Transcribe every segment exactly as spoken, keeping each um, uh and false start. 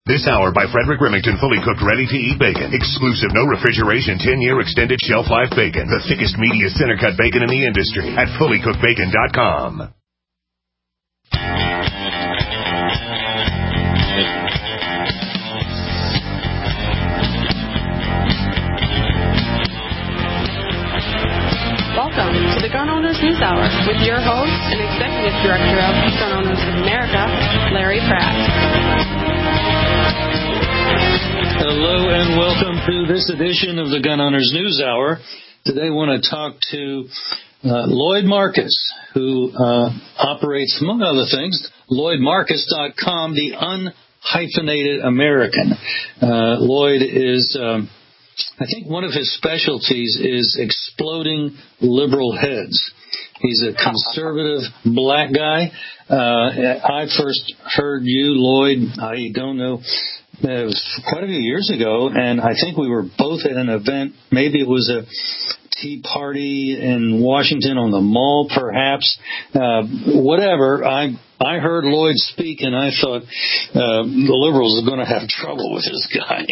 This hour by Frederick Remington, fully cooked, ready-to-eat bacon. Exclusive, no refrigeration, ten-year extended shelf life bacon. The thickest, meatiest, center-cut bacon in the industry at fully cooked bacon dot com. Welcome to the Gun Owners News Hour with your host and Executive Director of Gun Owners of America, Larry Pratt. Hello and welcome to this edition of the Gun Owners News Hour. Today I want to talk to uh, Lloyd Marcus, who uh, operates, among other things, Lloyd Marcus dot com, the unhyphenated American. Uh, Lloyd is... Um, I think one of his specialties is exploding liberal heads. He's a conservative black guy. Uh, I first heard you, Lloyd, I don't know, it was quite a few years ago, and I think we were both at an event. Maybe it was a Tea Party in Washington on the Mall, perhaps. Uh, whatever. I I heard Lloyd speak, and I thought uh, the liberals are going to have trouble with this guy.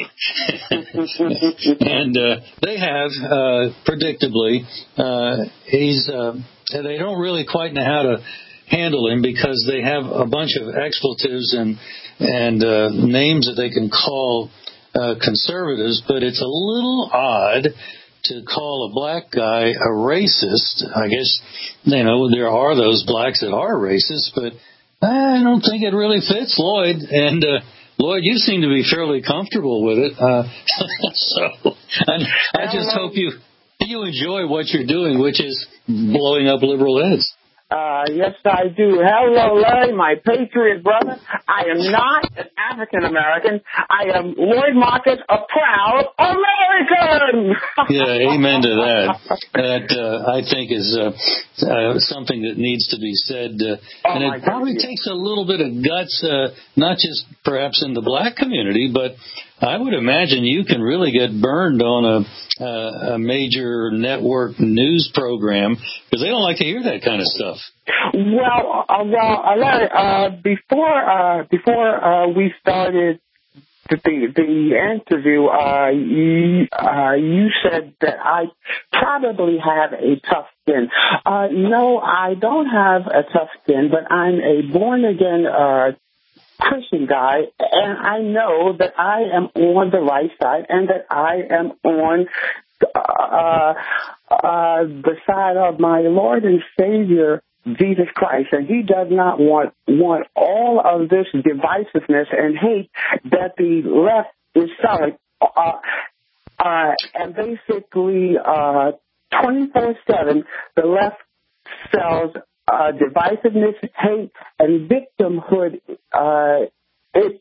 and uh, they have, uh, predictably. Uh, he's. Uh, they don't really quite know how to handle him because they have a bunch of expletives and and uh, names that they can call uh, conservatives, but it's a little odd to call a black guy a racist. I guess, you know, there are those blacks that are racist, but I don't think it really fits Lloyd. And, uh, Lloyd, you seem to be fairly comfortable with it. Uh, so I, I just hope you, you enjoy what you're doing, which is blowing up liberal heads. Uh, yes, I do. Hello, Larry, my patriot brother. I am not an African American. I am Lloyd Marcus, a proud American. Yeah, amen to that. That uh, I think is uh, uh, something that needs to be said, uh, oh and it probably goodness. takes a little bit of guts, uh, not just perhaps in the black community, but I would imagine you can really get burned on a, uh, a major network news program because they don't like to hear that kind of stuff. Well, uh, well, uh, Larry, uh, before uh, before uh, we started the the interview, uh, you, uh, you said that I probably have a tough skin. Uh, no, I don't have a tough skin, but I'm a born again Uh, Christian guy, and I know that I am on the right side and that I am on uh, uh, the side of my Lord and Savior, Jesus Christ, and he does not want want all of this divisiveness and hate that the left is selling. Uh, uh, and basically, uh, twenty-four seven, the left sells Uh, divisiveness, hate, and victimhood. Uh, it's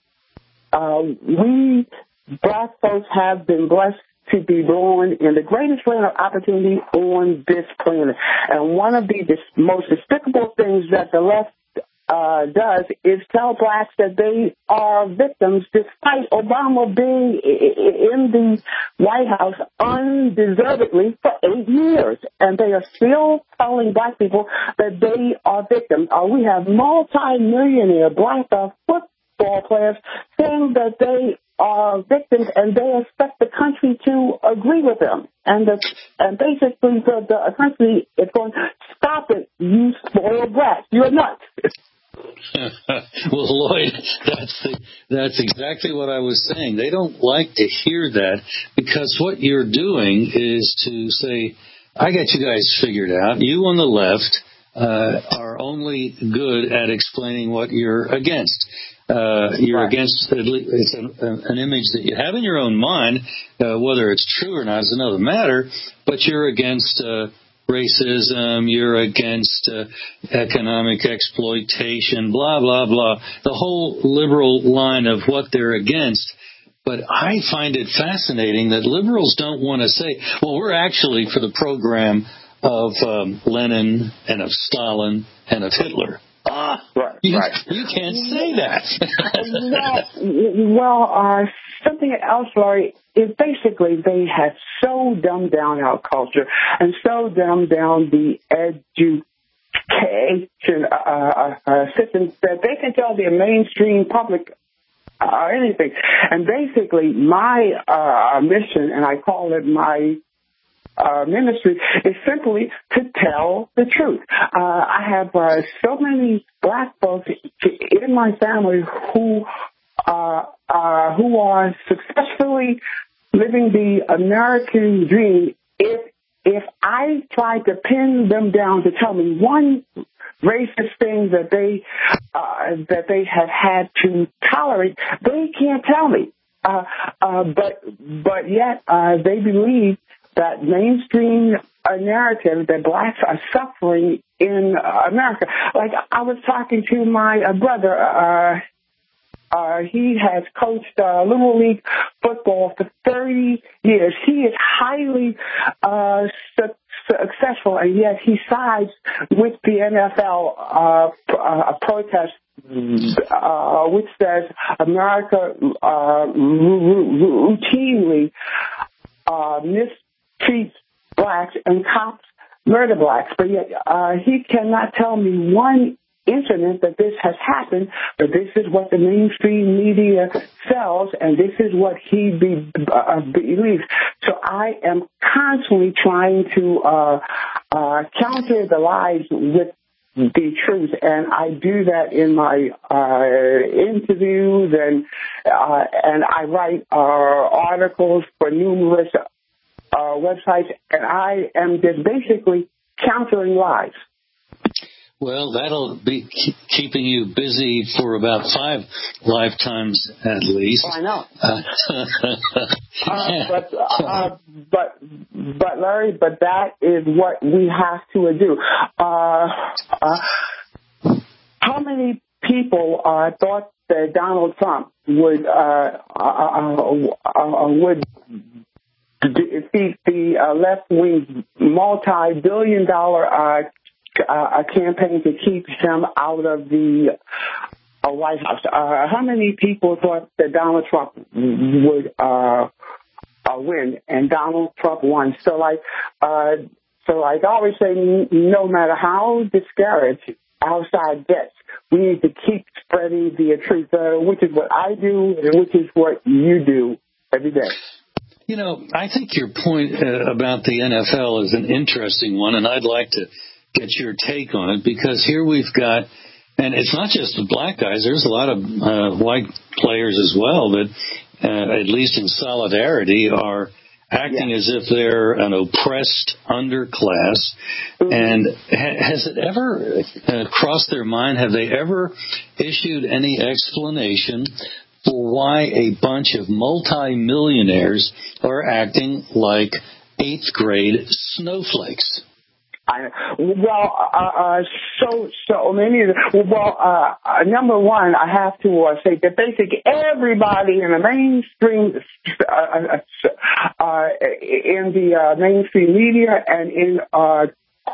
uh, we black folks have been blessed to be born in the greatest land of opportunity on this planet. And one of the dis- most despicable things that the left uh, does is tell blacks that they are victims despite Obama being in the White House undeservedly for eight years. And they are still telling black people that they are victims. Uh, we have multi-millionaire black uh, football players saying that they are victims and they expect the country to agree with them. And the, and basically the, the country is going, stop it, you spoiled brats. You're nuts. Well, Lloyd, that's the, that's exactly what I was saying. They don't like to hear that because what you're doing is to say, I got you guys figured out. You on the left uh, are only good at explaining what you're against. Uh, you're right. against, it's an, an image that you have in your own mind. Uh, whether it's true or not is another matter, but you're against uh, racism, you're against uh, economic exploitation, blah, blah, blah. The whole liberal line of what they're against. But I find it fascinating that liberals don't want to say, well, we're actually for the program of um, Lenin and of Stalin and of Hitler. Ah, right, you, right. you can't say that. well, well uh, something else, Laurie, is basically they have so dumbed down our culture and so dumbed down the education uh, uh, system that they can tell the mainstream public uh, anything. And basically, my uh, mission, and I call it my uh, ministry, is simply to tell the truth. Uh, I have uh, so many black folks in my family who uh, uh, who are successfully living the American dream. If if I tried to pin them down to tell me one racist thing that they uh, that they have had to tolerate, they can't tell me. Uh, uh, but but yet uh, they believe that mainstream uh, narrative that blacks are suffering in uh, America. Like I was talking to my uh, brother. Uh, uh, he has coached uh, Little League football for thirty years. He is highly uh, su- successful, and yet he sides with the N F L uh, uh, protest, uh, which says America uh, routinely uh, mistreats blacks and cops murder blacks. But yet uh, he cannot tell me one incident that this has happened, but this is what the mainstream media sells, and this is what he be, uh, believes. So I am constantly trying to uh, uh, counter the lies with the truth, and I do that in my uh, interviews, and uh, and I write uh, articles for numerous uh, websites, and I am just basically countering lies. Well, that'll be keeping you busy for about five lifetimes at least. Oh, I know. uh, but, uh, but, but, Larry, but that is what we have to do. Uh, uh, how many people uh, thought that Donald Trump would uh, uh, uh, would defeat the uh, left-wing multi-billion-dollar uh, Uh, a campaign to keep him out of the uh, White House? Uh, how many people thought that Donald Trump would uh, uh, win? And Donald Trump won. So, like, uh, so like I always say, no matter how discouraged our side gets, we need to keep spreading the truth, uh, which is what I do, and which is what you do every day. You know, I think your point uh, about the N F L is an interesting one, and I'd like to get your take on it, because here we've got, and it's not just the black guys, there's a lot of uh, white players as well that, uh, at least in solidarity, are acting yeah. as if they're an oppressed underclass. Mm-hmm. And ha- has it ever uh, crossed their mind, have they ever issued any explanation for why a bunch of multimillionaires are acting like eighth grade snowflakes? I, well, uh, uh, so, so many, well, uh, uh, number one, I have to uh, say that basically everybody in the mainstream, uh, uh, in the uh, mainstream media and in uh,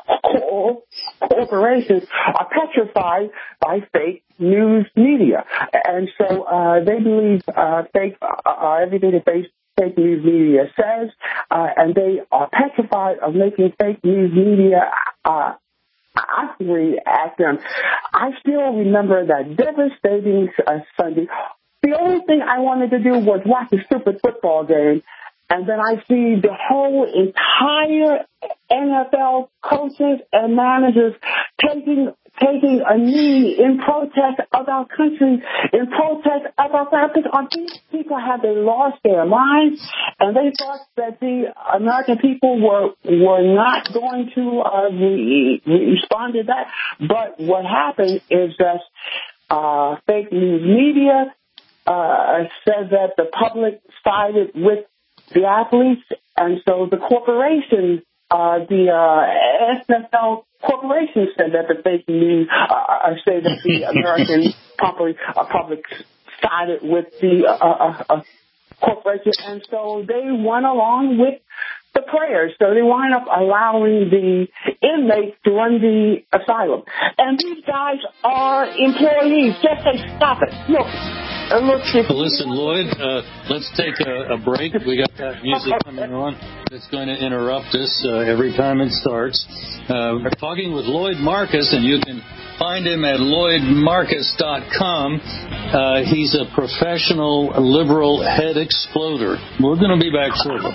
corporations are petrified by fake news media. And so uh, they believe uh, fake, uh, everything is based fake news media says, uh, and they are petrified of making fake news media uh, angry at them. I still remember that devastating uh, Sunday. The only thing I wanted to do was watch a stupid football game, and then I see the whole entire N F L coaches and managers taking taking a knee in protest of our country, in protest of our families. Are these people, have they lost their minds? And they thought that the American people were were not going to uh, re- respond to that. But what happened is that uh, fake news media uh, said that the public sided with the athletes, and so the corporation, uh, the uh, N F L corporation said that the fake news, uh, say that the American public, uh, public sided with the uh, uh, uh, corporation, and so they went along with the players. So they wind up allowing the inmates to run the asylum. And these guys are employees. Just say, stop it. Look, And let's see. Well, listen, Lloyd, uh, let's take a, a break. We got that music coming on that's going to interrupt us uh, every time it starts. Uh, we're talking with Lloyd Marcus, and you can find him at lloyd marcus dot com. Uh, he's a professional liberal head exploder. We're going to be back shortly.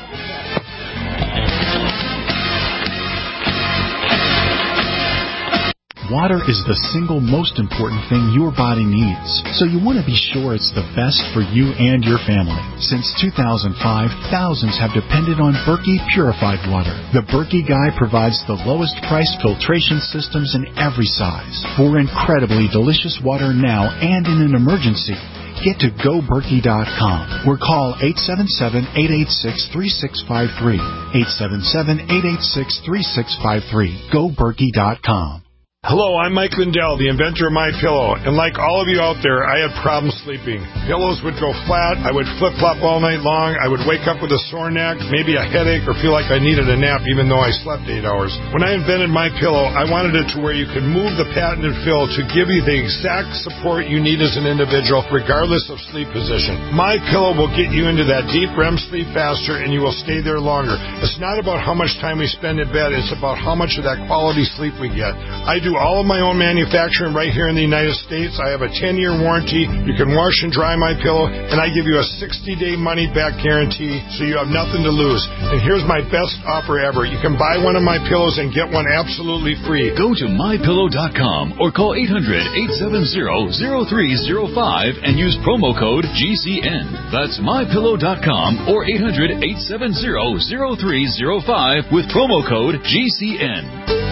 Water is the single most important thing your body needs, so you want to be sure it's the best for you and your family. Since two thousand five, thousands have depended on Berkey purified water. The Berkey Guy provides the lowest price filtration systems in every size. For incredibly delicious water now and in an emergency, get to go berkey dot com or call eight seven seven, eight eight six, three six five three. eight seven seven, eight eight six, three six five three. go berkey dot com. Hello, I'm Mike Lindell, the inventor of MyPillow, and like all of you out there, I had problems sleeping. Pillows would go flat, I would flip-flop all night long, I would wake up with a sore neck, maybe a headache, or feel like I needed a nap even though I slept eight hours. When I invented MyPillow, I wanted it to where you could move the patented fill to give you the exact support you need as an individual, regardless of sleep position. MyPillow will get you into that deep R E M sleep faster, and you will stay there longer. It's not about how much time we spend in bed, it's about how much of that quality sleep we get. I do all of my own manufacturing right here in the United States. I have a ten-year warranty. You can wash and dry my pillow, and I give you a sixty-day money-back guarantee, so you have nothing to lose. And here's my best offer ever. You can buy one of my pillows and get one absolutely free. Go to my pillow dot com or call eight hundred, eight seven zero, zero three zero five and use promo code G C N. That's my pillow dot com or eight hundred, eight seven zero, zero three zero five with promo code G C N.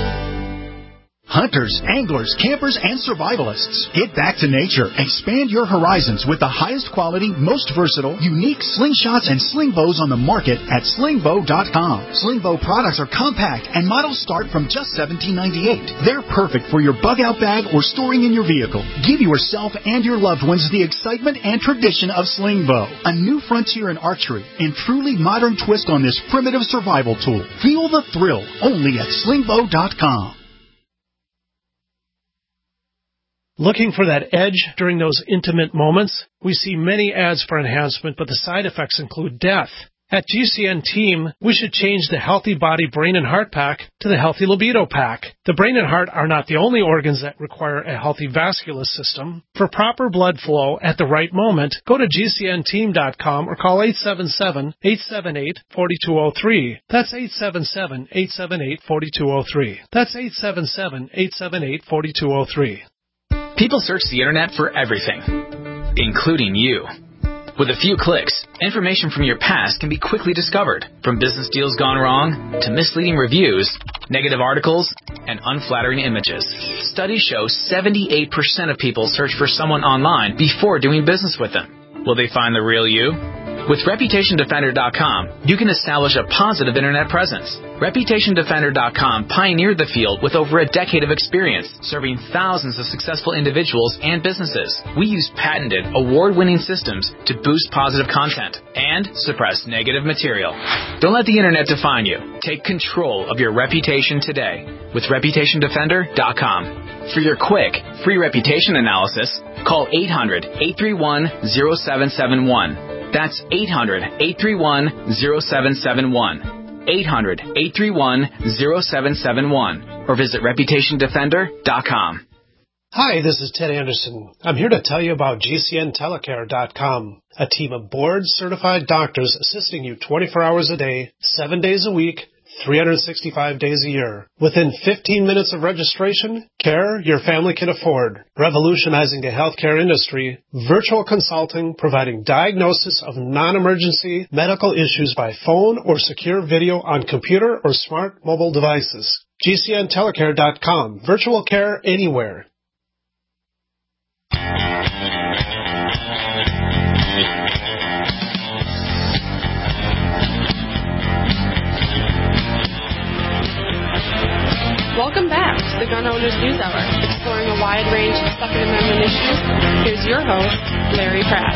Hunters, anglers, campers, and survivalists. Get back to nature. Expand your horizons with the highest quality, most versatile, unique slingshots and sling bows on the market at sling bow dot com. Sling bow products are compact and models start from just seventeen ninety-eight. They're perfect for your bug-out bag or storing in your vehicle. Give yourself and your loved ones the excitement and tradition of sling bow. A new frontier in archery and truly modern twist on this primitive survival tool. Feel the thrill only at sling bow dot com. Looking for that edge during those intimate moments? We see many ads for enhancement, but the side effects include death. At G C N Team, we should change the Healthy Body Brain and Heart Pack to the Healthy Libido Pack. The brain and heart are not the only organs that require a healthy vascular system. For proper blood flow at the right moment, go to G C N team dot com or call eight seven seven, eight seven eight, four two zero three. That's eight seven seven, eight seven eight, four two zero three. That's eight seven seven, eight seven eight, four two zero three. People search the internet for everything, including you. With a few clicks, information from your past can be quickly discovered, from business deals gone wrong to misleading reviews, negative articles, and unflattering images. Studies show seventy-eight percent of people search for someone online before doing business with them. Will they find the real you? With reputation defender dot com, you can establish a positive internet presence. reputation defender dot com pioneered the field with over a decade of experience, serving thousands of successful individuals and businesses. We use patented, award-winning systems to boost positive content and suppress negative material. Don't let the internet define you. Take control of your reputation today with reputation defender dot com. For your quick, free reputation analysis, call eight hundred, eight three one, zero seven seven one. That's eight hundred, eight three one, zero seven seven one. eight hundred, eight three one, zero seven seven one. Or visit reputation defender dot com. Hi, this is Ted Anderson. I'm here to tell you about G C N telecare dot com, a team of board-certified doctors assisting you twenty-four hours a day, seven days a week, three hundred sixty-five days a year. Within fifteen minutes of registration, care your family can afford. Revolutionizing the healthcare industry, virtual consulting providing diagnosis of non-emergency medical issues by phone or secure video on computer or smart mobile devices. G C N telecare dot com. Virtual care anywhere. Welcome back to the Gun Owners News Hour, exploring a wide range of Second Amendment issues. Here's your host, Larry Pratt.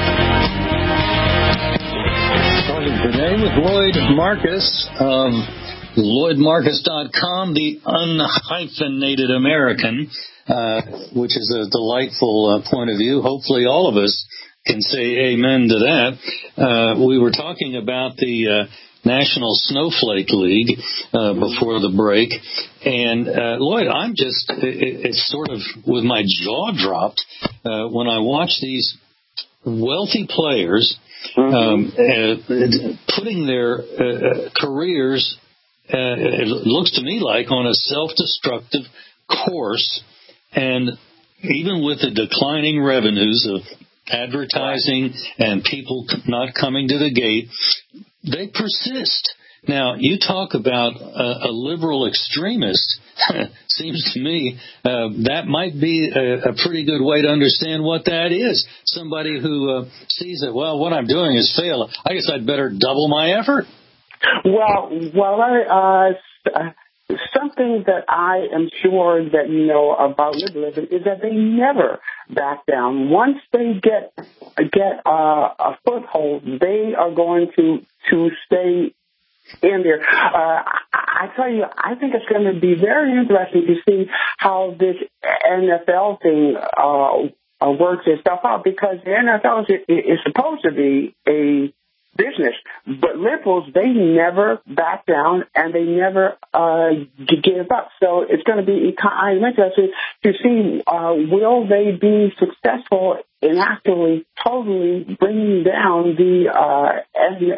Starting today with Lloyd Marcus of lloyd marcus dot com, the unhyphenated American, uh, which is a delightful uh, point of view. Hopefully all of us can say amen to that. Uh, we were talking about the uh, National Snowflake League uh, before the break, and uh, Lloyd, I'm just it, it's sort of with my jaw dropped uh, when I watch these wealthy players um, uh, putting their uh, careers, uh, it looks to me like, on a self-destructive course, and even with the declining revenues of advertising and people not coming to the gate, they persist. Now, you talk about a, a liberal extremist. Seems to me uh, that might be a, a pretty good way to understand what that is. Somebody who uh, sees that, well, what I'm doing is fail. I guess I'd better double my effort. Well, well, I, uh, something that I am sure that you know about liberalism is that they never back down. Once they get get uh, a foothold, they are going to to stay in there. Uh, I tell you, I think it's going to be very interesting to see how this N F L thing uh, uh, works itself out, because the N F L is, is supposed to be a business, but liberals, they never back down and they never uh, give up. So it's going to be I'm interested to see uh, will they be successful in actually totally bringing down the uh, N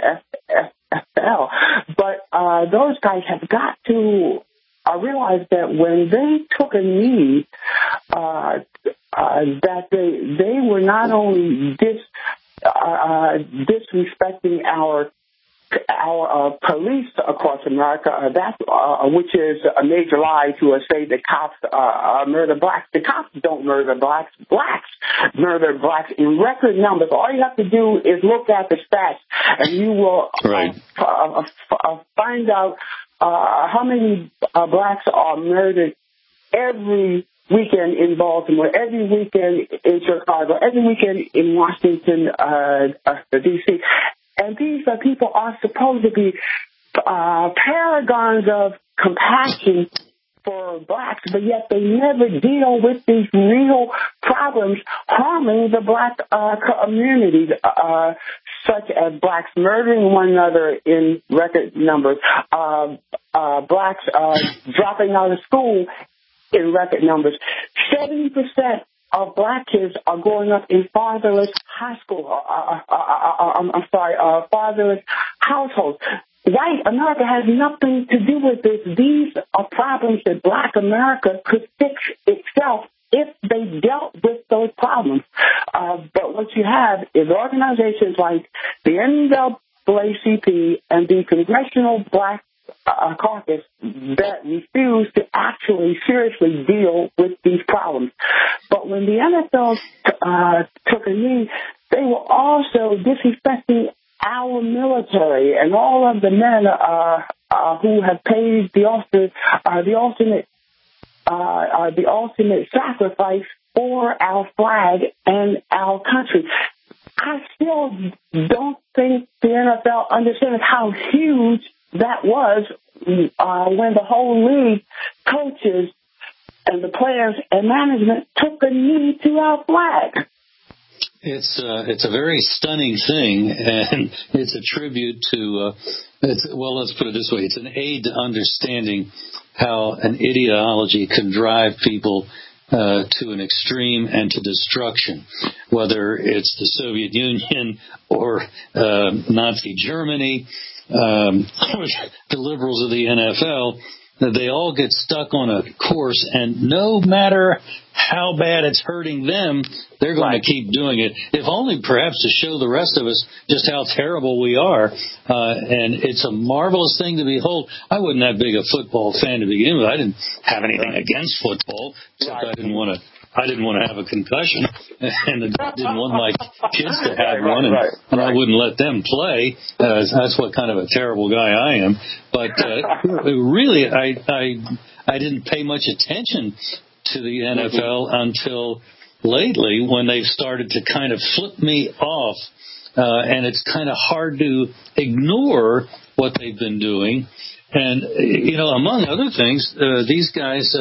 F L. But uh, those guys have got to uh, realize that when they took a knee, uh, uh, that they they were not only dis Uh, disrespecting our our uh, police across America, uh, that uh, which is a major lie to uh, say that cops uh, murder blacks. The cops don't murder blacks. Blacks murder blacks in record numbers. All you have to do is look at the stats, and you will right. uh, uh, find out uh, how many uh, blacks are murdered every weekend in Baltimore, every weekend in Chicago, every weekend in Washington, uh, uh, D C And these uh, people are supposed to be uh, paragons of compassion for blacks, but yet they never deal with these real problems harming the black uh, community, uh, such as blacks murdering one another in record numbers, uh, uh, blacks uh, dropping out of school in record numbers. seventy percent of black kids are growing up in fatherless high school, uh, uh, uh, uh, I'm sorry, uh, fatherless households. White America has nothing to do with this. These are problems that black America could fix itself if they dealt with those problems. Uh, but what you have is organizations like the N double A C P and the Congressional Black Uh, caucus that refuse to actually seriously deal with these problems. But when the N F L uh, took a knee, they were also disrespecting our military and all of the men uh, uh, who have paid the ultimate, uh, the ultimate, uh, uh, the ultimate sacrifice for our flag and our country. I still don't think the N F L understands how huge that was uh, when the whole league, coaches, and the players and management took a knee to our flag. It's uh, it's a very stunning thing, and it's a tribute to, uh, it's, well, let's put it this way, it's an aid to understanding how an ideology can drive people uh, to an extreme and to destruction, whether it's the Soviet Union or uh, Nazi Germany. Um, the liberals of the N F L, they all get stuck on a course, and no matter how bad it's hurting them, they're going right. to keep doing it, if only perhaps to show the rest of us just how terrible we are. Uh, and it's a marvelous thing to behold. I wasn't that big a football fan to begin with. I didn't have anything right. against football, except right. I didn't want to I didn't want to have a concussion, and I didn't want my kids to have right, one, and, right, right. and I wouldn't let them play. Uh, that's what kind of a terrible guy I am. But uh, really, I, I I didn't pay much attention to the N F L until lately, when they've started to kind of flip me off, uh, and it's kind of hard to ignore what they've been doing. And, you know, among other things, uh, these guys... Uh,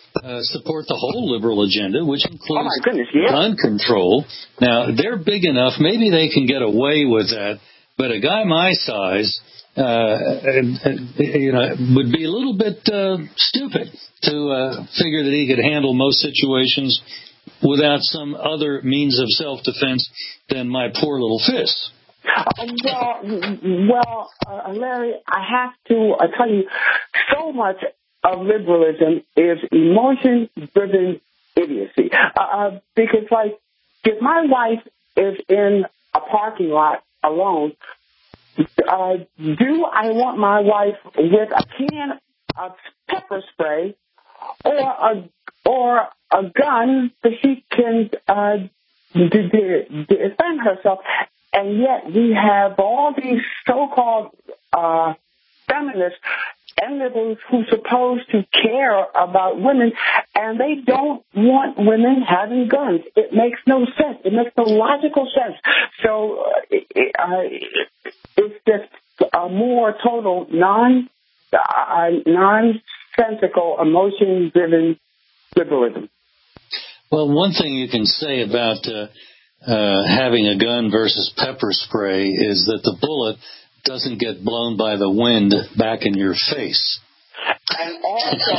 uh, support the whole liberal agenda, which includes oh my goodness, yeah. gun control. Now, they're big enough, maybe they can get away with that, but a guy my size, uh, you know, would be a little bit uh, stupid to uh, figure that he could handle most situations without some other means of self-defense than my poor little fists. Uh, well, well, uh, Larry, I have to uh, tell you, so much of liberalism is emotion-driven idiocy. Uh, because, like, if my wife is in a parking lot alone, uh, do I want my wife with a can of pepper spray or a or a gun that she can uh, d- d- defend herself? And yet we have all these so-called uh, feminists and liberals who are supposed to care about women, and they don't want women having guns. It makes no sense. It makes no logical sense. So uh, it, uh, it's just a more total non, uh, nonsensical, emotion-driven liberalism. Well, one thing you can say about uh, uh, having a gun versus pepper spray is that the bullet doesn't get blown by the wind back in your face. And also,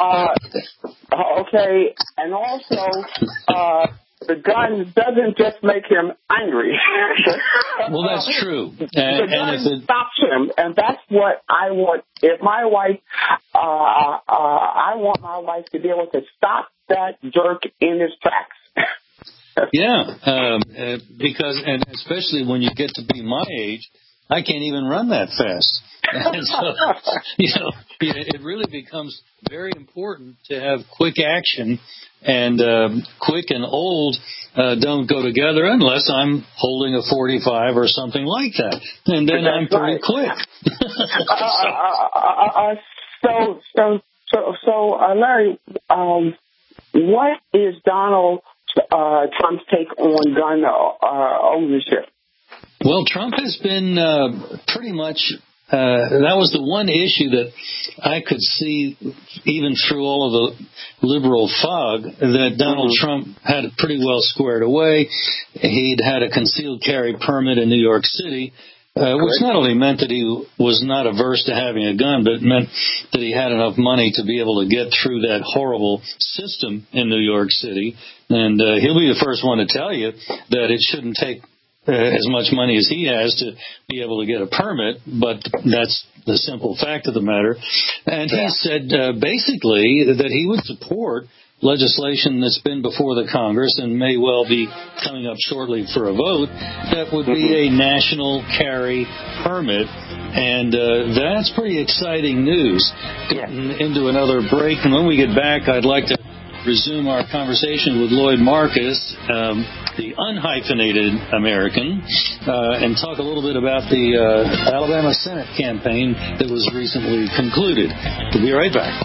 uh, okay, and also, uh, the gun doesn't just make him angry. Well, that's true. And, the gun and if it stops him, and that's what I want. If my wife, uh, uh, I want my wife to be able to stop that jerk in his tracks. Yeah, um, uh, because, and especially when you get to be my age, I can't even run that fast. And so, you know, it really becomes very important to have quick action, and um, quick and old uh, don't go together unless I'm holding a forty-five or something like that, and then That's I'm pretty right. quick. uh, uh, uh, so, so, so, so, uh, Larry, um, what is Donald uh, Trump's take on gun uh, ownership? Well, Trump has been uh, pretty much, uh, that was the one issue that I could see, even through all of the liberal fog, that Donald mm-hmm. Trump had it pretty well squared away. He'd had a concealed carry permit in New York City, uh, which not only meant that he was not averse to having a gun, but it meant that he had enough money to be able to get through that horrible system in New York City. And uh, he'll be the first one to tell you that it shouldn't take Uh, as much money as he has to be able to get a permit, but that's the simple fact of the matter. And he yeah. said uh, basically that he would support legislation that's been before the Congress and may well be coming up shortly for a vote that would be a national carry permit. And uh, that's pretty exciting news. Getting into another break, and when we get back, I'd like to resume our conversation with Lloyd Marcus, um, the unhyphenated American, uh, and talk a little bit about the uh, Alabama Senate campaign that was recently concluded. We'll be right back.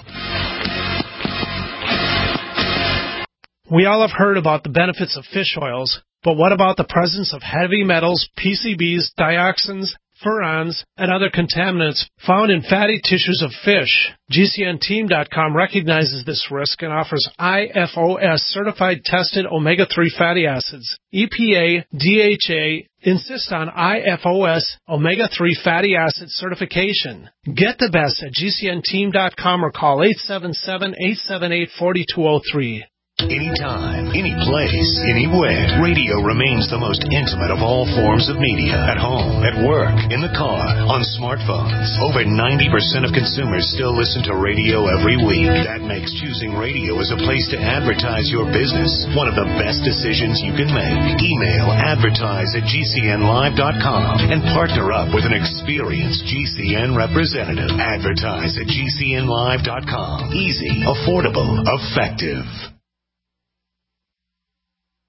We all have heard about the benefits of fish oils, but what about the presence of heavy metals, P C Bs, dioxins, furans, and other contaminants found in fatty tissues of fish? G C N team dot com recognizes this risk and offers I F O S certified tested omega three fatty acids. E P A, D H A insist on I F O S omega three fatty acid certification. Get the best at G C N team dot com or call eight seven seven, eight seven eight, four two zero three. Anytime, any place, anywhere, radio remains the most intimate of all forms of media. At home, at work, in the car, on smartphones. Over ninety percent of consumers still listen to radio every week. That makes choosing radio as a place to advertise your business one of the best decisions you can make. Email advertise at G C N live dot com and partner up with an experienced G C N representative. Advertise at G C N live dot com. Easy, affordable, effective.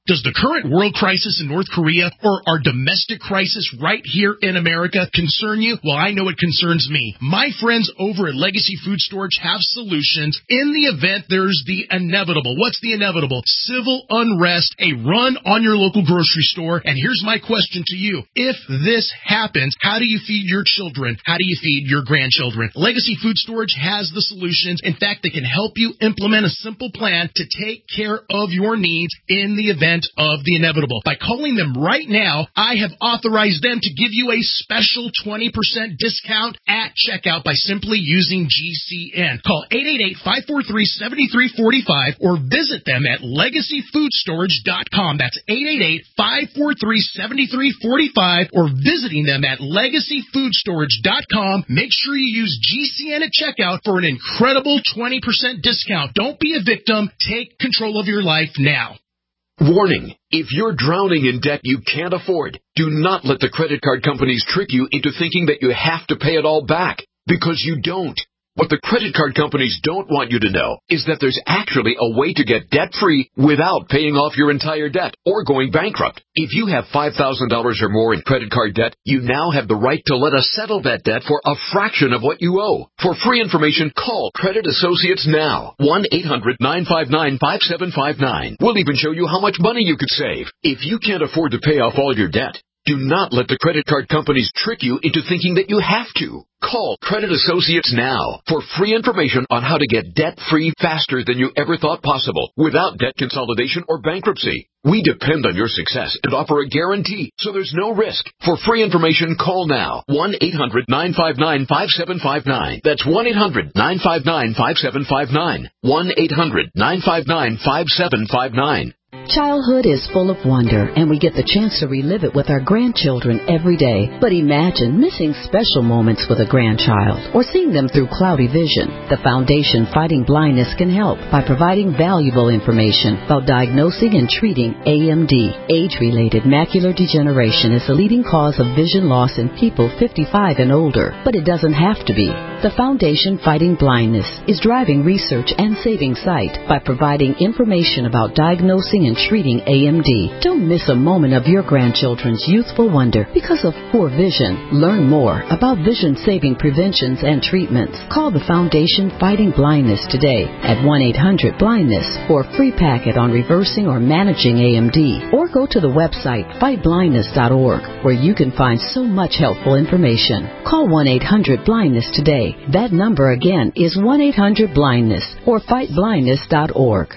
Does the current world crisis in North Korea or our domestic crisis right here in America concern you? Well, I know it concerns me. My friends over at Legacy Food Storage have solutions in the event there's the inevitable. What's the inevitable? Civil unrest, a run on your local grocery store. And here's my question to you. If this happens, how do you feed your children? How do you feed your grandchildren? Legacy Food Storage has the solutions. In fact, they can help you implement a simple plan to take care of your needs in the event of the inevitable. By calling them right now, I have authorized them to give you a special twenty percent discount at checkout by simply using G C N. Call eight eight eight, five four three, seven three four five or visit them at legacy food storage dot com. That's eight eight eight, five four three, seven three four five or visiting them at legacy food storage dot com. Make sure you use G C N at checkout for an incredible twenty percent discount. Don't be a victim. Take control of your life now. Warning, if you're drowning in debt you can't afford, do not let the credit card companies trick you into thinking that you have to pay it all back, because you don't. What the credit card companies don't want you to know is that there's actually a way to get debt-free without paying off your entire debt or going bankrupt. If you have five thousand dollars or more in credit card debt, you now have the right to let us settle that debt for a fraction of what you owe. For free information, call Credit Associates now. one eight hundred, nine five nine, five seven five nine. We'll even show you how much money you could save. If you can't afford to pay off all your debt, do not let the credit card companies trick you into thinking that you have to. Call Credit Associates now for free information on how to get debt-free faster than you ever thought possible without debt consolidation or bankruptcy. We depend on your success and offer a guarantee, so there's no risk. For free information, call now. one eight hundred, nine five nine, five seven five nine. That's one eight hundred, nine five nine, five seven five nine. one eight hundred, nine five nine, five seven five nine. Childhood is full of wonder, and we get the chance to relive it with our grandchildren every day. But imagine missing special moments with a grandchild or seeing them through cloudy vision. The Foundation Fighting Blindness can help by providing valuable information about diagnosing and treating A M D. Age-related macular degeneration is the leading cause of vision loss in people fifty-five and older, but it doesn't have to be. The Foundation Fighting Blindness is driving research and saving sight by providing information about diagnosing and treating A M D. Don't miss a moment of your grandchildren's youthful wonder because of poor vision. Learn more about vision-saving preventions and treatments. Call the Foundation Fighting Blindness today at one eight hundred blindness for a free packet on reversing or managing A M D. Or go to the website fight blindness dot org where you can find so much helpful information. Call one eight hundred blindness today. That number again is one eight hundred blindness or fight blindness dot org.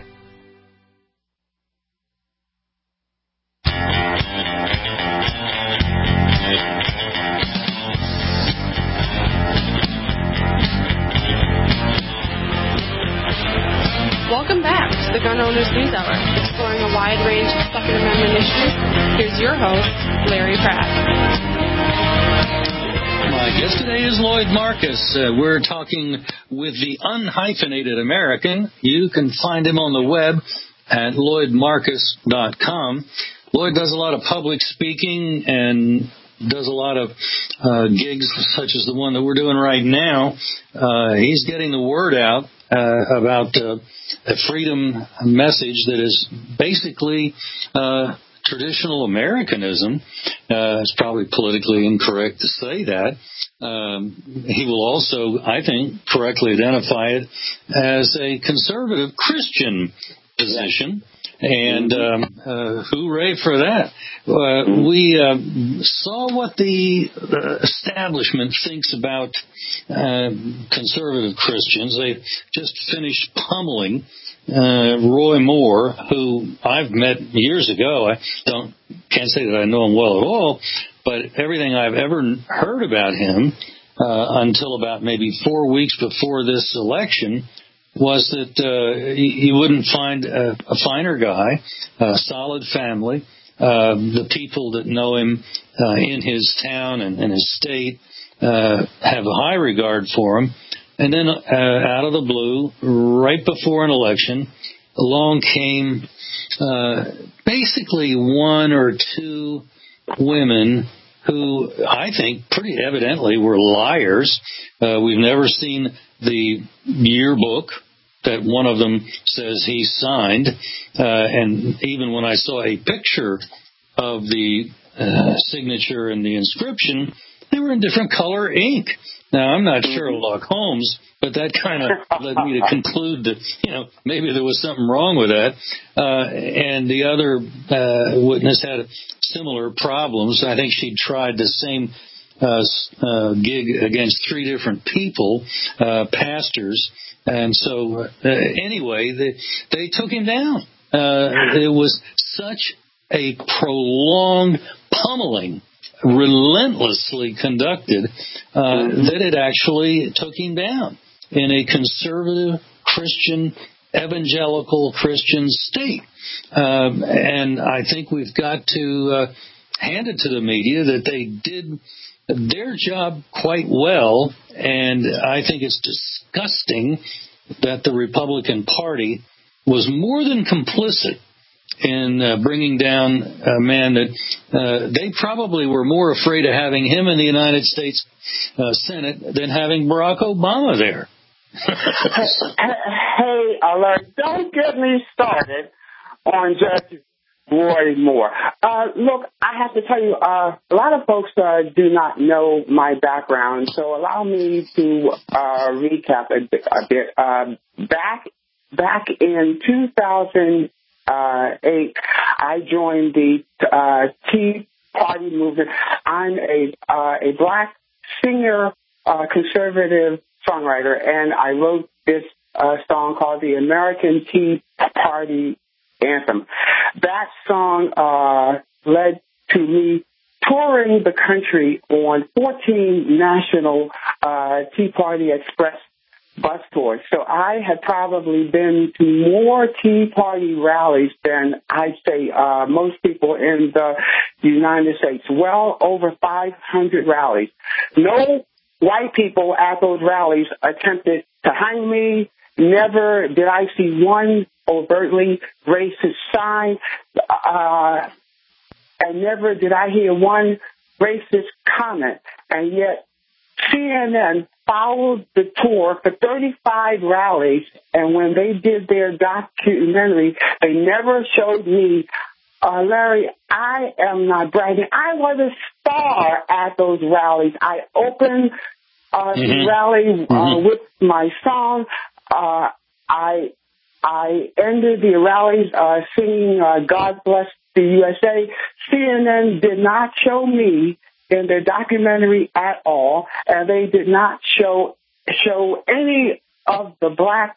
Welcome back to the Gun Owners News Hour, exploring a wide range of Second Amendment issues. Here's your host, Larry Pratt. My guest today is Lloyd Marcus. Uh, we're talking with the Unhyphenated American. You can find him on the web at lloyd marcus dot com. Lloyd does a lot of public speaking and does a lot of uh, gigs such as the one that we're doing right now. Uh, he's getting the word out uh, about uh, a freedom message that is basically uh, traditional Americanism. Uh, it's probably politically incorrect to say that. Um, he will also, I think, correctly identify it as a conservative Christian position. And um, uh, hooray for that. Uh, we uh, saw what the uh, establishment thinks about uh, conservative Christians. They just finished pummeling uh, Roy Moore, who I've met years ago. I don't can't say that I know him well at all, but everything I've ever heard about him uh, until about maybe four weeks before this election was that uh, he, he wouldn't find a, a finer guy, a solid family. Uh, the people that know him uh, in his town and, and his state uh, have a high regard for him. And then uh, out of the blue, right before an election, along came uh, basically one or two women who I think pretty evidently were liars. Uh, we've never seen the yearbook that one of them says he signed. Uh, and even when I saw a picture of the uh, signature and the inscription, they were in different color ink. Now, I'm not Sherlock Holmes, but that kind of led me to conclude that, you know, maybe there was something wrong with that. Uh, and the other uh, witness had similar problems. I think she tried the same uh, uh, gig against three different people, uh, pastors. And so, uh, anyway, they, they took him down. Uh, it was such a prolonged pummeling, relentlessly conducted, uh, mm-hmm. that it actually took him down in a conservative Christian, evangelical Christian state. Um, and I think we've got to uh, hand it to the media that they did their job quite well, and I think it's disgusting that the Republican Party was more than complicit in uh, bringing down a man that uh, they probably were more afraid of having him in the United States uh, Senate than having Barack Obama there. Hey, Alert, don't get me started on Judge Roy Moore. Uh, look, I have to tell you, uh, a lot of folks uh, do not know my background, so allow me to uh, recap a bit. A bit. Uh, back, back in two thousand eight, I joined the uh, Tea Party movement. I'm a uh, a black singer, uh, conservative songwriter, and I wrote this uh, song called the American Tea Party Anthem. That song uh, led to me touring the country on fourteen national uh, Tea Party Express bus tours. So I had probably been to more Tea Party rallies than I'd say uh, most people in the United States. Well over five hundred rallies. No white people at those rallies attempted to hang me. Never did I see one overtly racist sign, uh, and never did I hear one racist comment. And yet C N N followed the tour for thirty-five rallies, and when they did their documentary, they never showed me, uh, Larry, I am not bragging. I was a star at those rallies. I opened uh, mm-hmm. the rally uh, mm-hmm. with my song. Uh, I I ended the rallies uh, singing uh, God Bless the U S A. C N N did not show me in their documentary at all, and they did not show show any of the black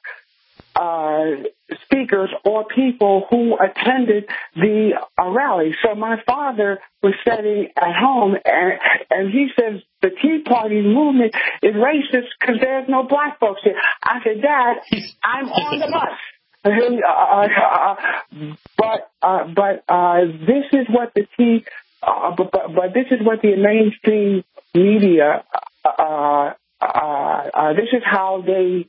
uh, speakers or people who attended the uh, rally. So my father was sitting at home, and, and he says, the Tea Party movement is racist because there's no black folks here. I said, Dad, I'm on the bus. Uh, uh, but uh, but uh, this is what the Tea Uh, but, but, but this is what the mainstream media, uh, uh, uh, this is how they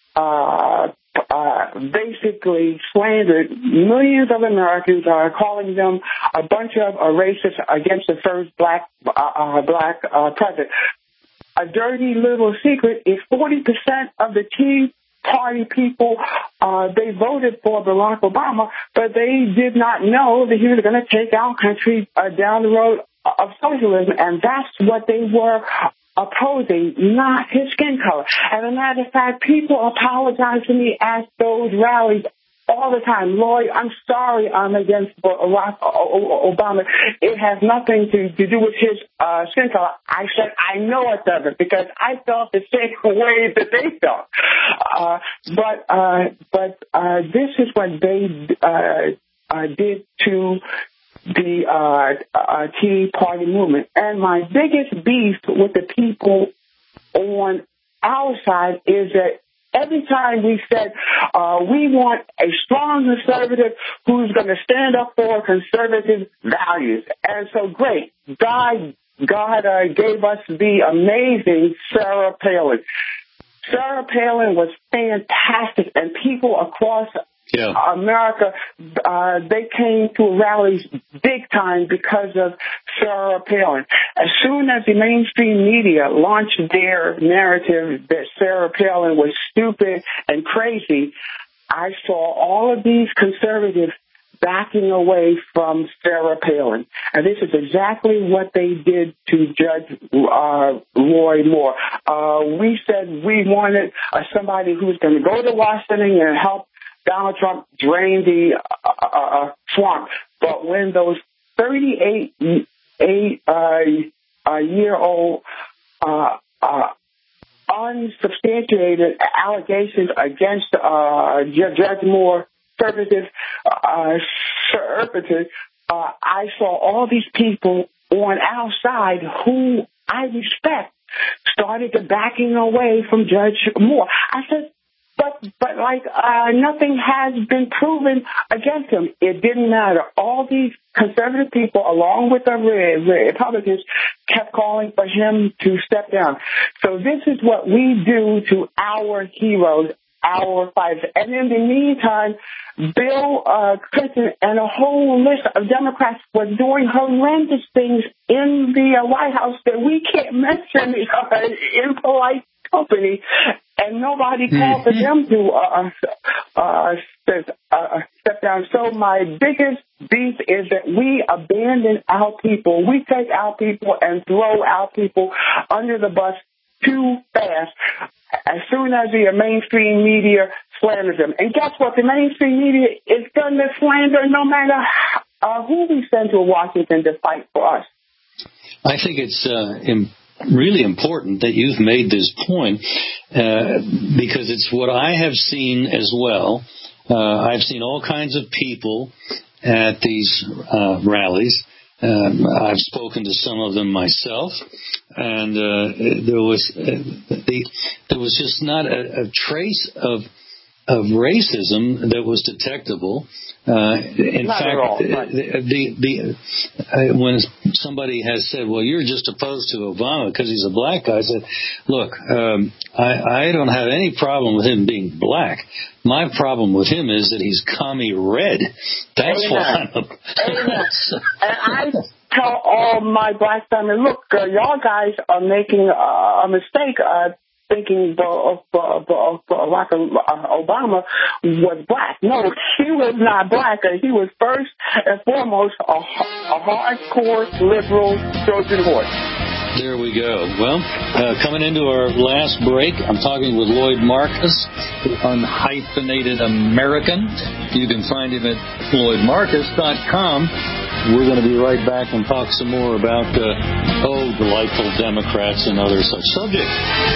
uh, uh, basically slandered millions of Americans, uh, calling them a bunch of uh, racists against the first black uh, uh, black uh, president. A dirty little secret is forty percent of the Tea Party people, uh, they voted for Barack Obama, but they did not know that he was going to take our country uh, down the road of socialism, and that's what they were opposing, not his skin color. As a matter of fact, people apologize to me at those rallies all the time. Lloyd, I'm sorry I'm against Barack Obama. It has nothing to, to do with his uh, skin color. I said, I know it doesn't, because I felt the same way that they felt. Uh, but uh, but uh, this is what they uh, uh, did to the uh, uh, Tea Party movement. And my biggest beef with the people on our side is that every time we said uh, we want a strong conservative who's going to stand up for conservative values. And so great, God, God uh, gave us the amazing Sarah Palin. Sarah Palin was fantastic, and people across Yeah. America, uh, they came to rallies big time because of Sarah Palin. As soon as the mainstream media launched their narrative that Sarah Palin was stupid and crazy, I saw all of these conservatives backing away from Sarah Palin. And this is exactly what they did to Judge uh, Roy Moore. Uh, we said we wanted uh, somebody who's going to go to Washington and help Donald Trump drain the uh, uh, swamp. But when those thirty-eight eight, uh, uh, year old uh, uh, unsubstantiated allegations against uh, Judge Moore, conservative, uh, conservative, uh, I saw all these people on our side who I respect started to backing away from Judge Moore. I said, but, but like, uh, nothing has been proven against him. It didn't matter. All these conservative people, along with the Republicans, kept calling for him to step down. So this is what we do to our heroes, our fighters. And in the meantime, Bill uh, Clinton and a whole list of Democrats were doing horrendous things in the uh, White House that we can't mention uh, in polite company, and nobody called for them to uh, uh, step, uh, step down. So my biggest beef is that we abandon our people. We take our people and throw our people under the bus too fast as soon as the mainstream media slanders them. And guess what? The mainstream media is going to slander no matter uh, who we send to Washington to fight for us. I think it's uh, im- really important that you've made this point uh, because it's what I have seen as well. Uh, I've seen all kinds of people at these uh, rallies. Um, I've spoken to some of them myself, and uh, there was uh, the, there was just not a, a trace of of racism that was detectable. Uh, in not fact, at all. Right. the, the, the uh, when somebody has said, "Well, you're just opposed to Obama because he's a black guy," I said, "Look, um, I, I don't have any problem with him being black. My problem with him is that he's commie red. That's Amen. why I'm a." Amen. And I tell all my black family, look, uh, y'all guys are making uh, a mistake. Uh, thinking uh, uh, uh, Barack Obama was black. No, he was not black. He was first and foremost a, a hardcore liberal Trojan horse. There we go. Well, uh, coming into our last break, I'm talking with Lloyd Marcus, the unhyphenated American. You can find him at Lloyd Marcus dot com. We're going to be right back and talk some more about, uh, oh, delightful Democrats and other such subjects.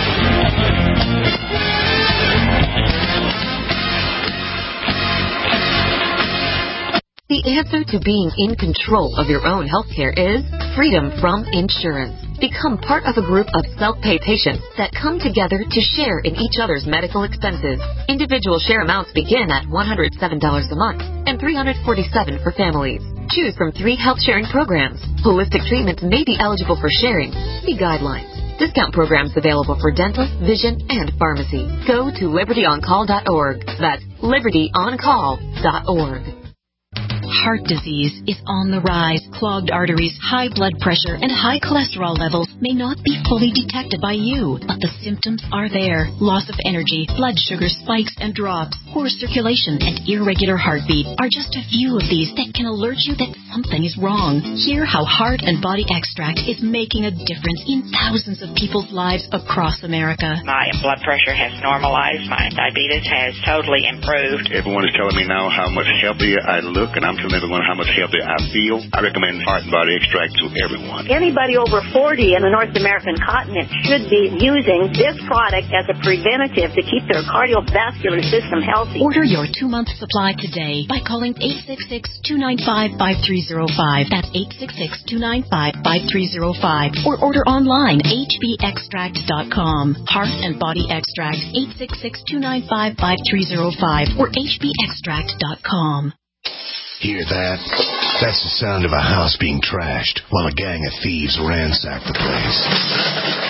The answer to being in control of your own healthcare is freedom from insurance. Become part of a group of self-pay patients that come together to share in each other's medical expenses. Individual share amounts begin at one hundred seven dollars a month and three hundred forty-seven dollars for families. Choose from three health sharing programs. Holistic treatments may be eligible for sharing. See guidelines. Discount programs available for dental, vision, and pharmacy. Go to liberty on call dot org. That's liberty on call dot org. Heart disease is on the rise. Clogged arteries, high blood pressure, and high cholesterol levels may not be fully detected by you, but the symptoms are there. Loss of energy, blood sugar spikes and drops, poor circulation, and irregular heartbeat are just a few of these that can alert you that something is wrong. Hear how Heart and Body Extract is making a difference in thousands of people's lives across America. My blood pressure has normalized. My diabetes has totally improved. Everyone is telling me now how much healthier I look, and I'm telling everyone how much healthier I feel. I recommend Heart and Body Extract to everyone. Anybody over forty in the North American continent should be using this product as a preventative to keep their cardiovascular system healthy. Order your two-month supply today by calling eight six six, two nine five, five three zero five. That's eight six six, two nine five, five three zero five. Or order online, h b extract dot com. Heart and Body Extract, eight six six, two nine five, five three zero five or h b extract dot com. Hear that? That's the sound of a house being trashed while a gang of thieves ransack the place.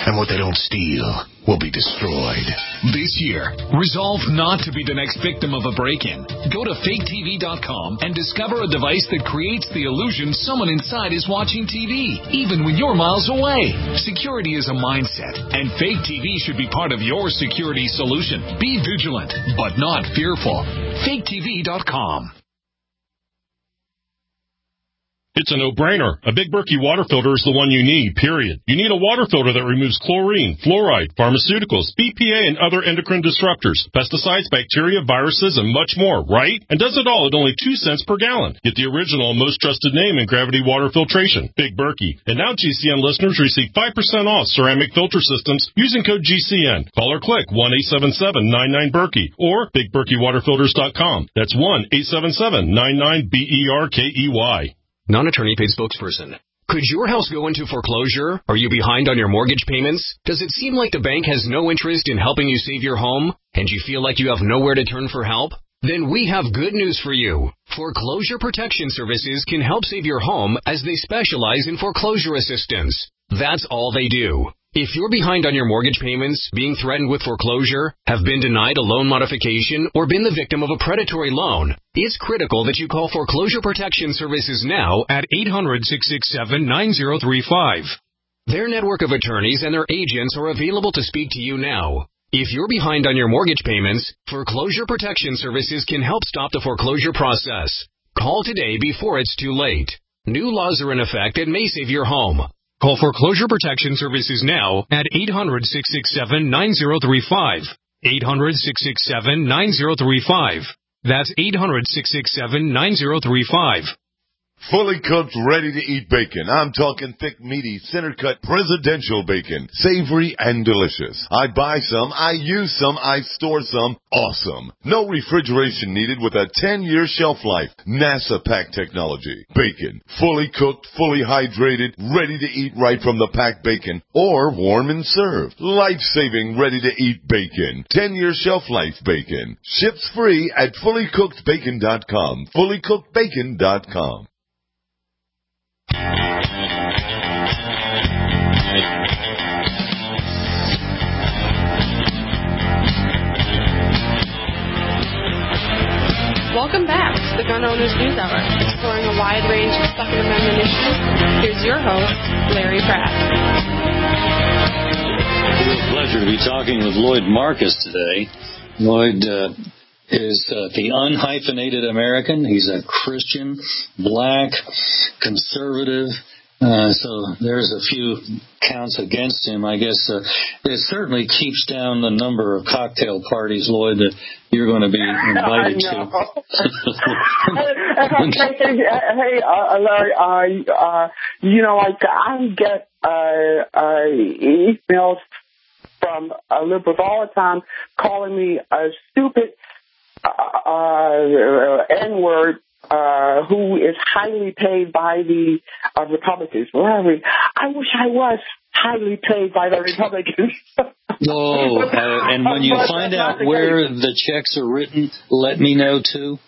and what they don't steal will be destroyed. This year, resolve not to be the next victim of a break-in. Go to fake T V dot com and discover a device that creates the illusion someone inside is watching T V, even when you're miles away. Security is a mindset, and Fake T V should be part of your security solution. Be vigilant, but not fearful. fake T V dot com. It's a no-brainer. A Big Berkey water filter is the one you need, period. You need a water filter that removes chlorine, fluoride, pharmaceuticals, B P A, and other endocrine disruptors, pesticides, bacteria, viruses, and much more, right? And does it all at only two cents per gallon. Get the original and most trusted name in gravity water filtration, Big Berkey. And now G C N listeners receive five percent off ceramic filter systems using code G C N. Call or click one eight seven seven nine nine Berkey or big berkey water filters dot com. That's one eight seven seven nine nine B E R K E Y. Non-attorney paid spokesperson. Could your house go into foreclosure? Are you behind on your mortgage payments? Does it seem like the bank has no interest in helping you save your home? And you feel like you have nowhere to turn for help? Then we have good news for you. Foreclosure Protection Services can help save your home as they specialize in foreclosure assistance. That's all they do. If you're behind on your mortgage payments, being threatened with foreclosure, have been denied a loan modification, or been the victim of a predatory loan, it's critical that you call Foreclosure Protection Services now at eight hundred, six six seven, nine zero three five. Their network of attorneys and their agents are available to speak to you now. If you're behind on your mortgage payments, Foreclosure Protection Services can help stop the foreclosure process. Call today before it's too late. New laws are in effect that may save your home. Call Foreclosure Protection Services now at eight hundred, six six seven, nine zero three five. eight hundred, six six seven, nine zero three five. That's eight hundred, six six seven, nine zero three five. Fully cooked, ready-to-eat bacon. I'm talking thick, meaty, center-cut, presidential bacon. Savory and delicious. I buy some, I use some, I store some. Awesome. No refrigeration needed with a ten-year shelf life. NASA pack technology. Bacon. Fully cooked, fully hydrated, ready to eat right from the packed bacon. Or warm and served. Life-saving, ready-to-eat bacon. ten-year shelf life bacon. Ships free at fully cooked bacon dot com. fully cooked bacon dot com. Welcome back to the Gun Owners News Hour, exploring a wide range of Second Amendment issues. Here's your host, Larry Pratt. It's a pleasure to be talking with Lloyd Marcus today. Lloyd uh, is uh, the unhyphenated American. He's a Christian, black, conservative. Uh, so there's a few counts against him. I guess uh, it certainly keeps down the number of cocktail parties, Lloyd, that you're going to be invited to. Hey, uh, Larry, uh, uh, you know, like I get uh, uh, emails from uh, liberals all the time calling me a stupid uh, uh, N-word. Uh, who is highly paid by the uh, Republicans. Larry, I wish I was highly paid by the Republicans. Whoa, uh, and when you find out where the checks are written, let me know too.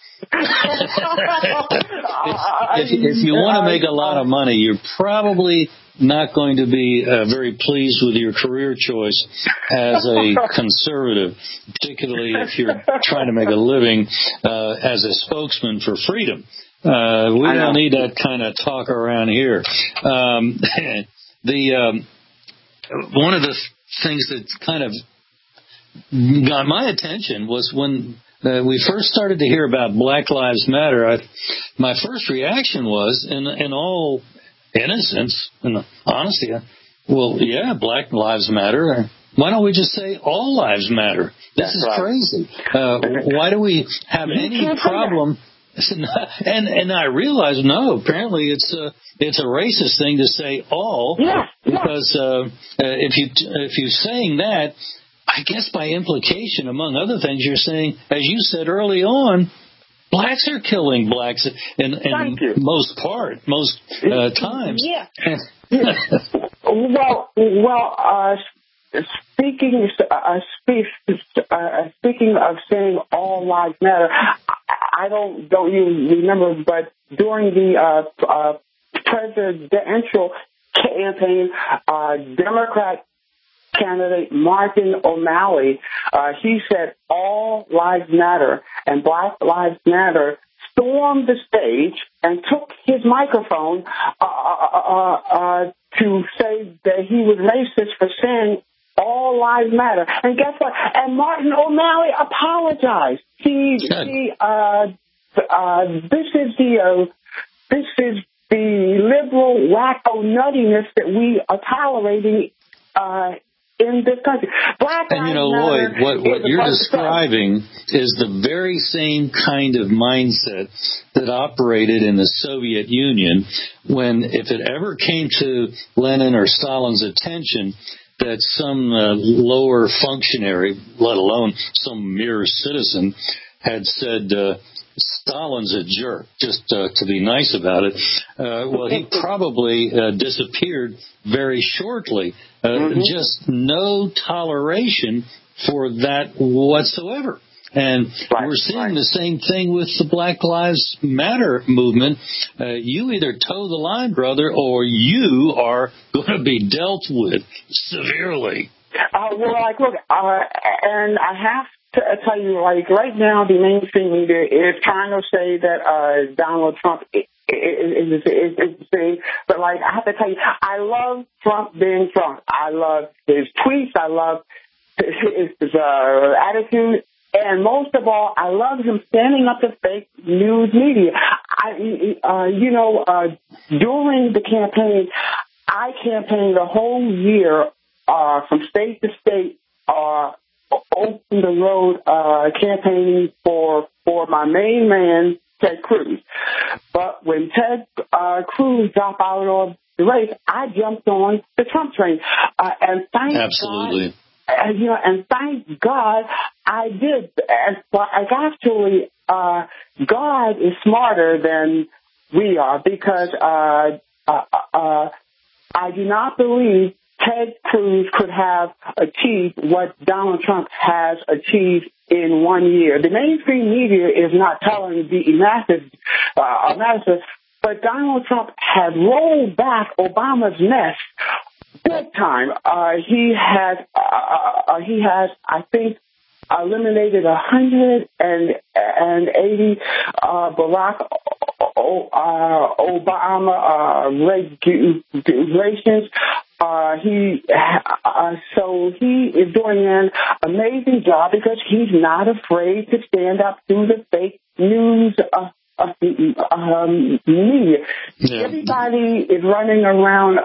if, if, if you want to make a lot of money, you're probably not going to be uh, very pleased with your career choice as a conservative, particularly if you're trying to make a living uh, as a spokesman for freedom. Uh, we don't need that kind of talk around here. Um, the um, one of the things that kind of got my attention was when Uh, we first started to hear about Black Lives Matter. I, my first reaction was, in, in all innocence and honesty, well, yeah, Black Lives Matter. Why don't we just say all lives matter? This That's is right. crazy. Uh, why do we have any problem? And and I realized, no, apparently it's a it's a racist thing to say all, yeah, because uh, if you if you're saying that, I guess by implication, among other things, you're saying, as you said early on, blacks are killing blacks in, in most part, most uh, times. Yeah. well, well, uh, speaking uh, speak, uh, speaking of saying all lives matter, I, I don't don't you remember, but during the uh, uh, presidential campaign, uh, Democrat candidate Martin O'Malley. Uh, he said all lives matter, and Black Lives Matter stormed the stage and took his microphone uh, uh, uh, to say that he was racist for saying all lives matter. And guess what? And Martin O'Malley apologized. He, he uh, uh, this is the uh, this is the liberal wacko nuttiness that we are tolerating uh, in this country. Black and you know, Lloyd, what, what you're describing is the very same kind of mindset that operated in the Soviet Union when, if it ever came to Lenin or Stalin's attention that some uh, lower functionary, let alone some mere citizen, had said, uh, Stalin's a jerk, just uh, to be nice about it, uh, well, he probably uh, disappeared very shortly. Uh, mm-hmm. Just no toleration for that whatsoever. And right, we're seeing right. the same thing with the Black Lives Matter movement. Uh, you either toe the line, brother, or you are going to be dealt with severely. Uh, well, like, look, uh, and I have to tell you, like, right now, the mainstream media is trying to say that uh, Donald Trump is, is, is, is the same. But, like, I have to tell you, I love Trump being Trump. I love his tweets. I love his, his uh, attitude. And most of all, I love him standing up to fake news media. I, uh, you know, uh, during the campaign, I campaigned the whole year uh, from state to state, uh, open the road uh, campaigning for for my main man, Ted Cruz. But when Ted uh, Cruz dropped out of the race, I jumped on the Trump train. Uh, and thank Absolutely. God, uh, you know, and thank God I did. As, like actually, uh, God is smarter than we are because uh, uh, uh, I do not believe Ted Cruz could have achieved what Donald Trump has achieved in one year. The mainstream media is not telling the masses, uh, masses, but Donald Trump has rolled back Obama's mess big time. Uh, he has, uh, uh, he has, I think, eliminated one hundred eighty uh, Barack uh, Obama uh, regulations. Uh, he, uh, so he is doing an amazing job because he's not afraid to stand up to the fake news uh, uh, um, media. Yeah. Everybody is running around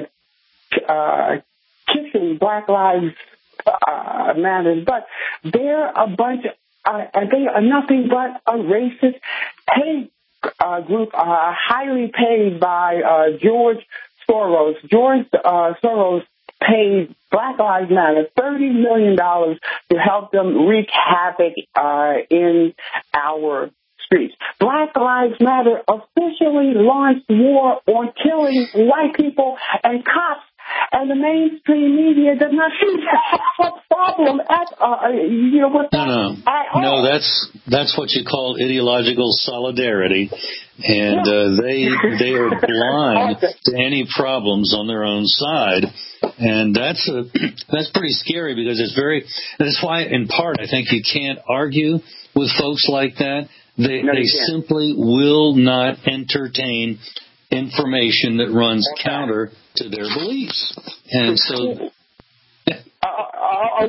uh, uh, kissing Black Lives uh, Matter, but they're a bunch. Uh, they are nothing but a racist hate uh, group, uh, highly paid by uh, George Soros. George uh, Soros paid Black Lives Matter thirty million dollars to help them wreak havoc uh, in our streets. Black Lives Matter officially launched war on killing white people and cops, and the mainstream media does not seem to have a problem at uh, you know with no, no. at all. No, that's that's what you call ideological solidarity. And uh, they they are blind to any problems on their own side, and that's a that's pretty scary because it's very. That's why, in part, I think you can't argue with folks like that. They no, they simply will not entertain information that runs okay. counter to their beliefs, and so. uh, uh,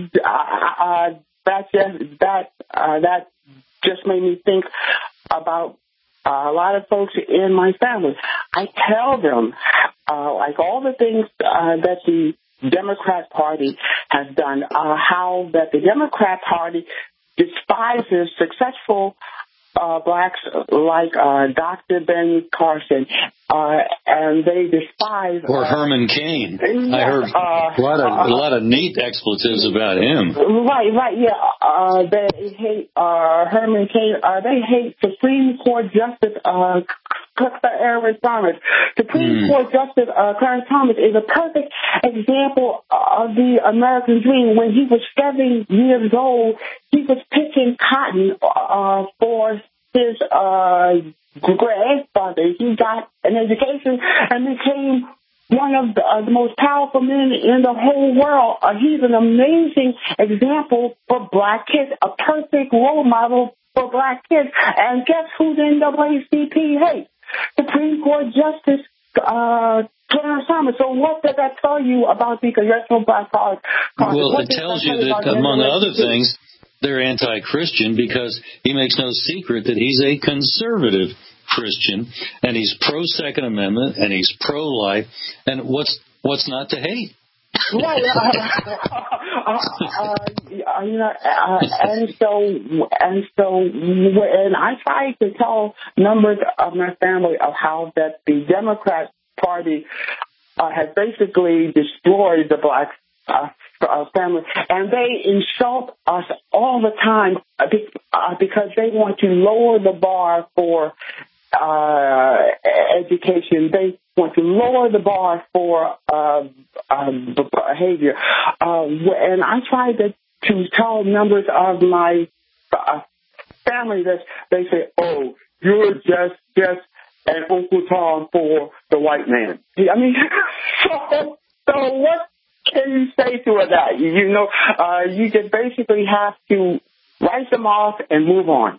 uh, uh, that just that uh, that just made me think about. Uh, a lot of folks in my family, I tell them, uh, like all the things uh, that the Democrat Party has done, uh, how that the Democrat Party despises successful uh, blacks like uh, Doctor Ben Carson, uh, and they despise or uh, Herman Cain. Yeah, I heard uh, a lot of uh, a lot of neat expletives about him. Right, right, yeah. Uh, they hate uh, Herman Cain. Uh, they hate Supreme Court Justice uh, Clarence Thomas. Supreme mm. Court Justice uh, Clarence Thomas is a perfect example of the American dream. When he was seven years old, he was picking cotton uh, for his uh, grandfather. He got an education and became one of the, uh, the most powerful men in the whole world. Uh, he's an amazing example for black kids, a perfect role model for black kids. And guess who the N double A C P hates? Supreme Court Justice uh, Clarence Thomas. So what does that tell you about the Congressional Black Caucus? Well, it tells you that, among other things, they're anti-Christian because he makes no secret that he's a conservative Christian, and he's pro-Second Amendment, and he's pro-life, and what's what's not to hate? Right, uh, uh, uh, uh, you know, uh, and so and so, and I try to tell members of my family of how that the Democrat Party uh, has basically destroyed the black uh, uh, family, and they insult us all the time uh, because they want to lower the bar for uh, education. They want to lower the bar for uh, uh, behavior. Uh, and I try to, to tell members of my uh, family that they say, oh, you're just, just an Uncle Tom for the white man. I mean, so, so what can you say to that? You know, uh, you just basically have to write them off and move on.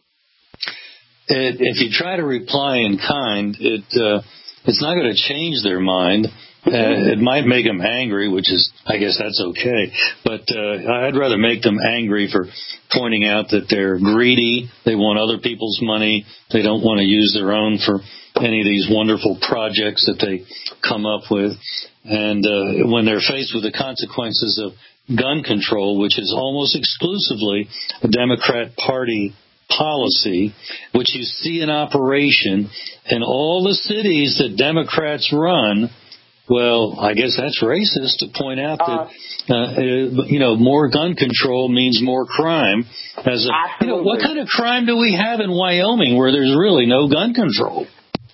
It, if you try to reply in kind, it uh, it's not going to change their mind. Uh, it might make them angry, which is, I guess that's okay. But uh, I'd rather make them angry for pointing out that they're greedy, they want other people's money, they don't want to use their own for any of these wonderful projects that they come up with. And uh, when they're faced with the consequences of gun control, which is almost exclusively a Democrat Party policy, which you see in operation in all the cities that Democrats run, well, I guess that's racist to point out that, uh, you know, more gun control means more crime. As a, you know, what kind of crime do we have in Wyoming where there's really no gun control?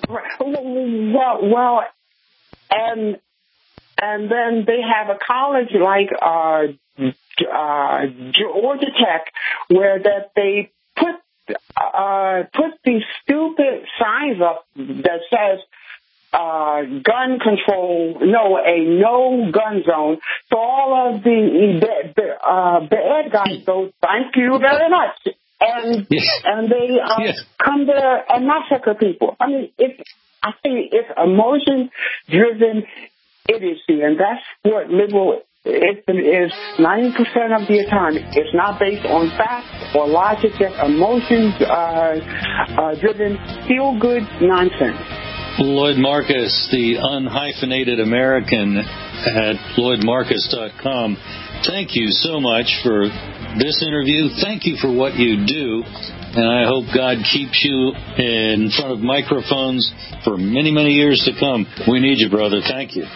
Well, well, and and then they have a college like uh, uh, Georgia Tech where that they put uh, put these stupid signs up that says uh, gun control, no, a no gun zone. So all of the the, the, uh, the ed guys go, thank you very much. And yes. and they uh, yes. come there and massacre people. I mean, it's, I think it's emotion-driven idiocy, and that's what liberal is ninety percent of the time. It's not based on facts or logic, just emotion-driven, uh, uh, feel-good nonsense. Lloyd Marcus, the unhyphenated American at Lloyd Marcus dot com. Thank you so much for this interview. Thank you for what you do. And I hope God keeps you in front of microphones for many, many years to come. We need you, brother. Thank you.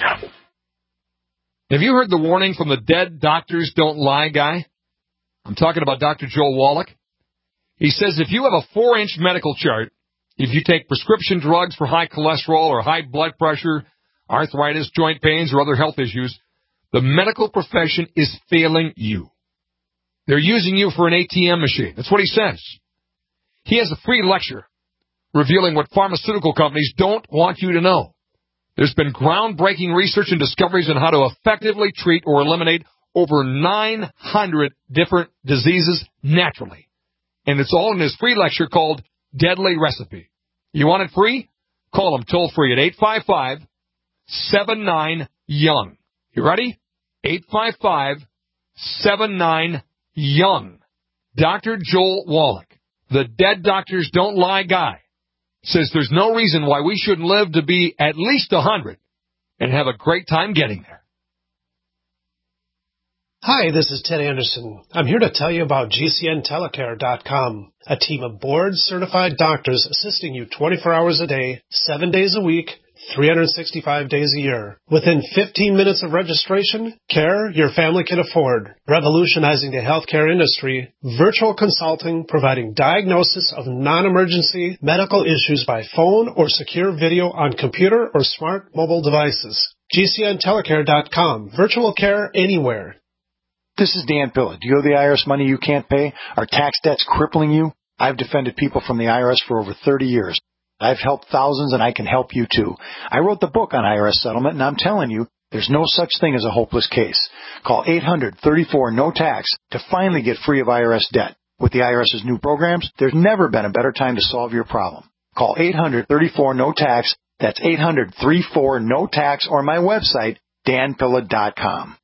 Have you heard the warning from the Dead Doctors Don't Lie guy? I'm talking about Doctor Joel Wallach. He says if you have a four-inch medical chart, if you take prescription drugs for high cholesterol or high blood pressure, arthritis, joint pains, or other health issues, the medical profession is failing you. They're using you for an A T M machine. That's what he says. He has a free lecture revealing what pharmaceutical companies don't want you to know. There's been groundbreaking research and discoveries on how to effectively treat or eliminate over nine hundred different diseases naturally. And it's all in his free lecture called Deadly Recipe. You want it free? Call him toll free at eight five five, seven nine, young. You ready? eight five five, seven nine, young. Doctor Joel Wallach, the Dead Doctors Don't Lie guy, says there's no reason why we shouldn't live to be at least one hundred and have a great time getting there. Hi, this is Ted Anderson. I'm here to tell you about G C N telecare dot com, a team of board-certified doctors assisting you twenty-four hours a day, seven days a week, three hundred sixty-five days a year. Within fifteen minutes of registration, care your family can afford. Revolutionizing the healthcare industry, virtual consulting providing diagnosis of non-emergency medical issues by phone or secure video on computer or smart mobile devices. G C N telecare dot com. Virtual care anywhere. This is Dan Pilla. Do you owe the I R S money you can't pay? Are tax debts crippling you? I've defended people from the I R S for over thirty years. I've helped thousands, and I can help you too. I wrote the book on I R S settlement, and I'm telling you, there's no such thing as a hopeless case. Call eight hundred, thirty-four, no tax to finally get free of I R S debt. With the IRS's new programs, there's never been a better time to solve your problem. Call eight hundred, thirty-four, no tax. That's eight hundred, thirty-four, no tax, or my website, dan pilla dot com.